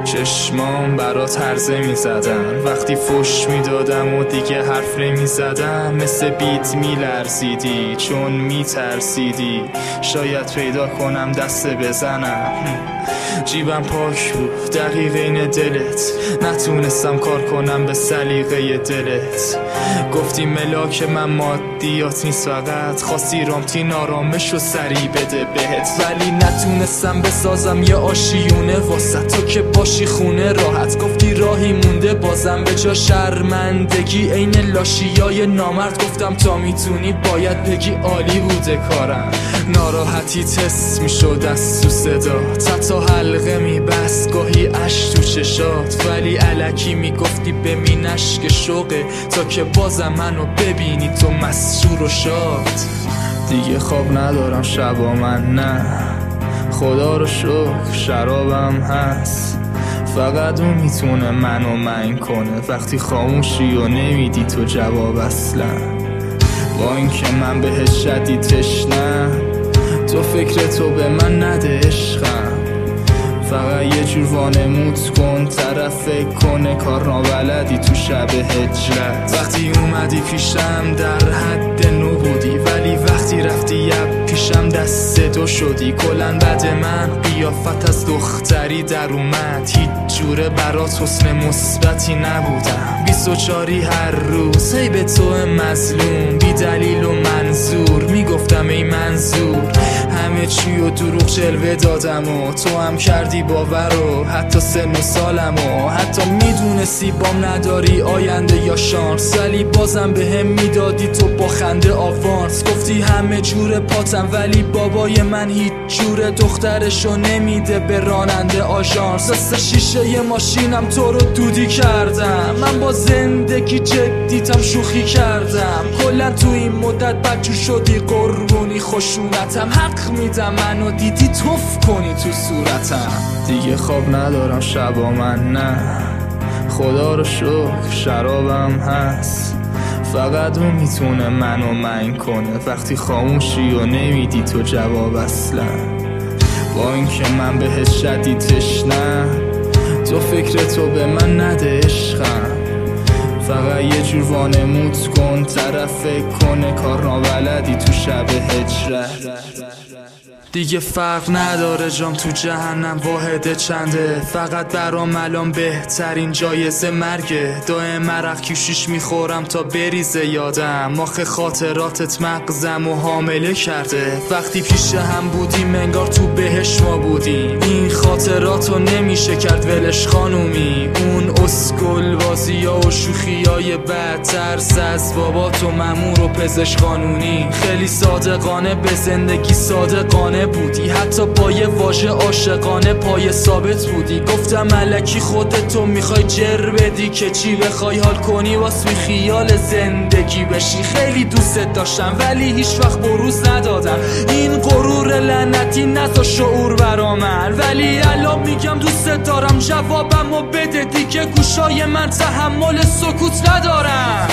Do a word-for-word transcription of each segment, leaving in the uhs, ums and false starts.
چشمام برات هرزه می زدن وقتی فش می دادم و دیگه حرف نمی زدم. مثل بیت می لرزیدی چون می ترسیدی شاید پیدا کنم دست بزنم. جیبم پاک بود دقیقین دلت، نتونستم کار کنم به سلیقه دلت. گفتی ملاک من مادیات نیست، فقط خواستی رامتین آرامش و سری بده بهت. ولی نتونستم بسازم یه آشیونه واسه تو که باشی خونه راحت. گفتی راهی مونده بازم به جا شرمندگی عین لاشیای نامرد. گفتم تا میتونی باید بگی عالی بوده کارم. ناراحتی تست میشد از تو صدا، تا حلقه میبست گاهی اش تو چشات. ولی الکی میگفتی ببین اشک شوقه تا که بازم منو ببینی تو مسرور و شاد. دیگه خواب ندارم شبا من، نه خدا رو شکر شرابم هست. فقط اون میتونه منو من کنه وقتی خاموشی و نمیدی تو جواب اصلا. با اینکه من بهت شدید تشنم، تو فکر تو به من نده عشقم. فقط یه جور وانمود کن طرف فکر کنه کار نابلدی تو شب هجرت. وقتی اومدی پیشم در حد نو بودی، ولی وقتی رفتی یب پیشم دست دو شدی. کلن بد من قیافت از دختری در اومد، هیچ جوره برات حسن مثبتی نبودم. بیست و چاری هر روز هی به تو مظلوم بی دلیل و منظور میگفتم ای منظور. همه چی و دروغ جلوه دادم و تو هم کردی باور و حتی سن و سالم و حتی میدونستی بام نداری آینده یا شانس، ولی بازم به هم میدادی تو با خنده آوانس. گفتی همه جور پاتم ولی بابای من هیچ جور دخترشو نمیده به راننده آژانس. دست شیشه ی ماشینم تو رو دودی کردم، من با زندگی جدیتم شوخی کردم. کلا تو این مدت بچو شدی قربونی خشونتم. حق میدم منو دیدی توف کنی تو صورتم. دیگه خواب ندارم شبا من، نه خدا رو شکر شرابم هست. فقط اون میتونه منو من کنه وقتی خاموشی و نمیدی تو جواب اصلا. با اینکه من بهت شدید تشنم، تو فکر تو به من نده عشقم. فقط یه جور وانمود کن طرف فکر کنه کار نابلدی تو شب هجرت. دیگه فرق نداره جام تو جهنم واحد چنده، فقط برام الان بهترین جایزه مرگه. دائم مرق کیشیش میخورم تا بریزه یادم، آخه خاطراتت مغزم و حامله کرده. وقتی پیش هم بودیم انگار تو بهش ما بودیم، این خاطراتو نمیشه کرد ولش خانومی. اون اسکل بازی ها و شوخی های بد، ترس از بابات و مامور و پزشک قانونی. خیلی صادقانه به زندگی صادقانه بودی، حتی با یه واژه عاشقانه پای ثابت بودی. گفتم الکی خودتو میخوای جر بدی که چی بخوای حال کنی واس بی خیال زندگی بشی. خیلی دوستت داشتم ولی هیچ وقت بروز ندادم، این غرور لعنتی نذار شعور برا من. ولی الان میگم دوستت دارم جوابمو بده دیگه، گوشای من تحمل سکوت ندارم.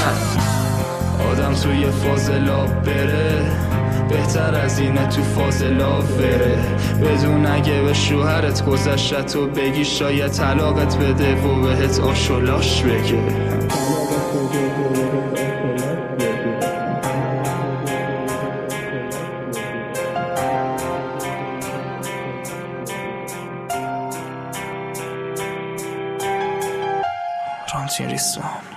آدم توی فاز لاب بره بهتر از اینه تو فاز لاف بره، بدون اگه به شوهرت گذشت تو بگی شاید طلاقت بده و بهت آشولاش بگه. رامتین ریسمان.